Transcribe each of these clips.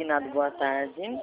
Consignado, boa tarde.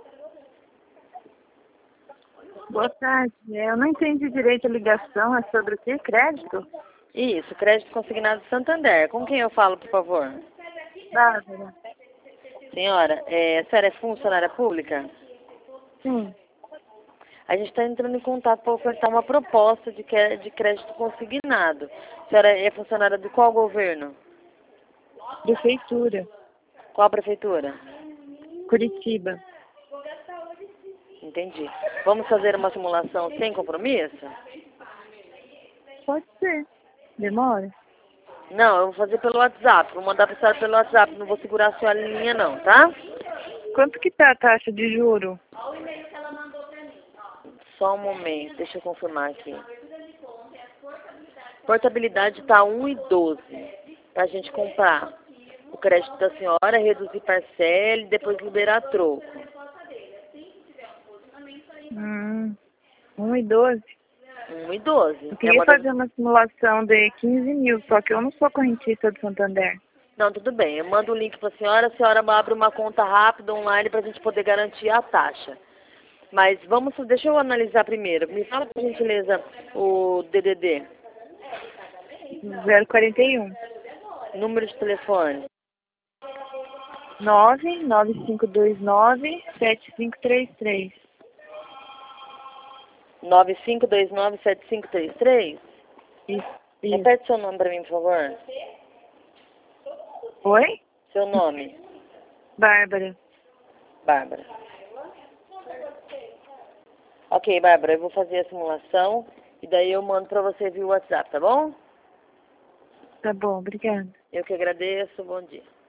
Boa tarde. Eu não entendi direito a ligação. É sobre o quê? Crédito? Isso, crédito consignado Santander. Com quem eu falo, por favor? Bárbara. Senhora, a senhora é funcionária pública? Sim. A gente está entrando em contato para ofertar uma proposta de crédito consignado. A senhora é funcionária de qual governo? Prefeitura. Qual prefeitura? Curitiba. Entendi. Vamos fazer uma simulação sem compromisso? Pode ser. Demora? Não, eu vou fazer pelo WhatsApp. Vou mandar para a senhora pelo WhatsApp. Não vou segurar a senhora em linha não, tá? Quanto que tá a taxa de juro? Só um momento, deixa eu confirmar aqui. Portabilidade está 1,12 para a gente comprar o crédito da senhora, reduzir parcela e depois liberar troco. 1,12. 1,12. Eu queria fazer uma simulação de 15 mil, só que eu não sou correntista do Santander. Não, tudo bem. Eu mando o link para a senhora abre uma conta rápida online para a gente poder garantir a taxa. Mas deixa eu analisar primeiro. Me fala, por gentileza, o DDD. 041. Número de telefone. 99529-7533. 95297533? Isso. Repete seu nome para mim, por favor. Oi? Seu nome. Bárbara. Bárbara. Ok, Bárbara, eu vou fazer a simulação e daí eu mando para você via WhatsApp, tá bom? Tá bom, obrigada. Eu que agradeço, bom dia.